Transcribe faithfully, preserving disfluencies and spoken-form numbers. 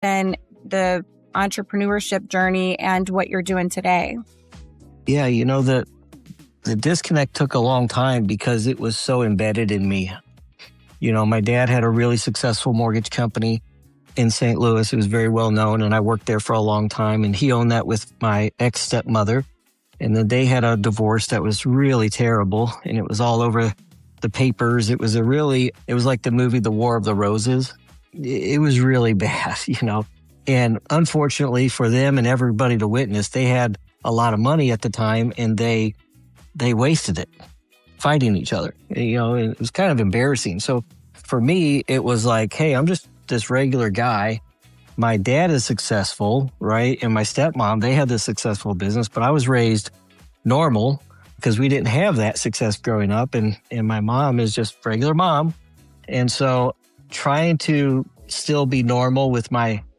and the entrepreneurship journey and what you're doing today? Yeah, you know, the the disconnect took a long time because it was so embedded in me. You know, my dad had a really successful mortgage company in Saint Louis. It was very well known, and I worked there for a long time. And he owned that with my ex-stepmother. And then they had a divorce that was really terrible, and it was all over the papers. It was a really, it was like the movie The War of the Roses. It was really bad, you know. And unfortunately for them and everybody to witness, they had a lot of money at the time, and they they wasted it fighting each other. You know, and it was kind of embarrassing. So for me, it was like, hey, I'm just this regular guy. My dad is successful, right? And my stepmom, they had this successful business, but I was raised normal because we didn't have that success growing up. And, and my mom is just regular mom. And so trying to still be normal with my